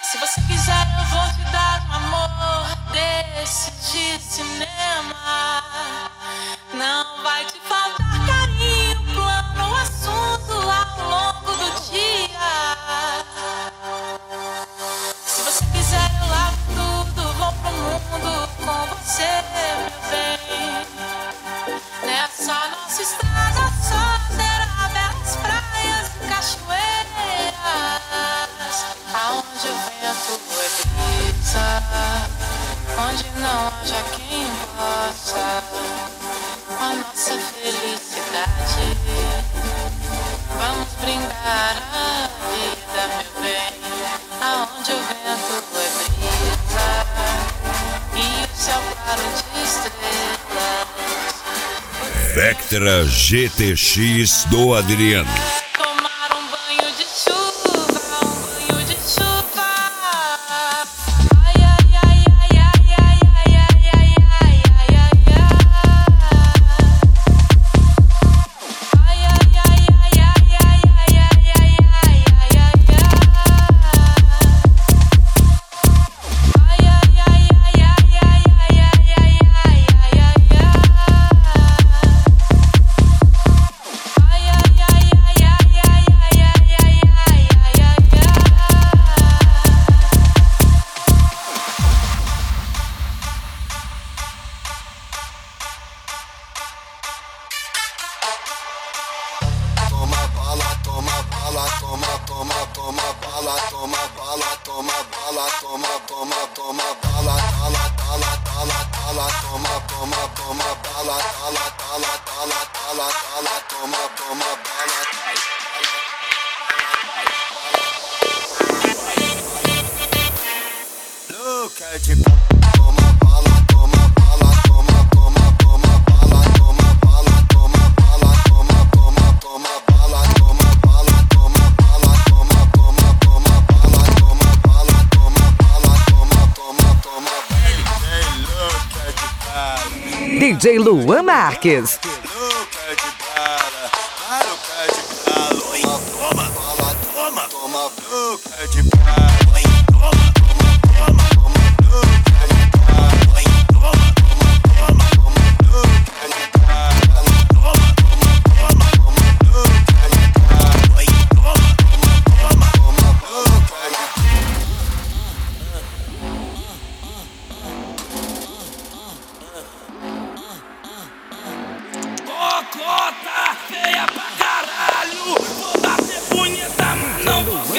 Se você quiser, eu vou te dar um amor desse de cinema. Não vai te faltar carinho, plano, assunto ao longo do dia. Se você quiser, eu lavo tudo, vou pro mundo com você, meu bem. Nessa nossa estrada só terá belas praias e cachoeiras, aonde o vento é brisa, onde não haja quem possa a nossa felicidade. Vamos brindar a vida, meu bem, aonde o vento é brisa e o céu claro de estrelas. Vectra GTX do Adriano. Tomar um banho de chuva, um banho de chuva. Ai, ai, ai, ai, ai, ai, ai, ai, ai, ai, ai, ai, ai. Ai, ai, ai, ai, ai, ai, ai, ai, ai, ai, ai, ai, ai. Ai, ai, ai, ai, ai, ai, ai, ai, ai, ai, ai, ai. Toma bala, toma bala, toma, toma, toma bala, toma bala, toma bala, toma, toma, toma bala, tala, tala, tala, tala, toma, toma, toma bala, tala, tala, tala, tala, tala, toma, toma bala. Louca de toma bala, toma bala, toma, toma, toma bala, toma bala, toma bala, toma, toma, toma bala, toma bala, toma bala, toma, toma, toma bala, toma bala, toma bala, toma, toma, toma bala. Louca de bala. DJ Luan Marques. Louca de bala, louca de bala. Toma bala, toma, toma, louca de bala. Cota, feia pra caralho. Vou bater punheta, mas não vou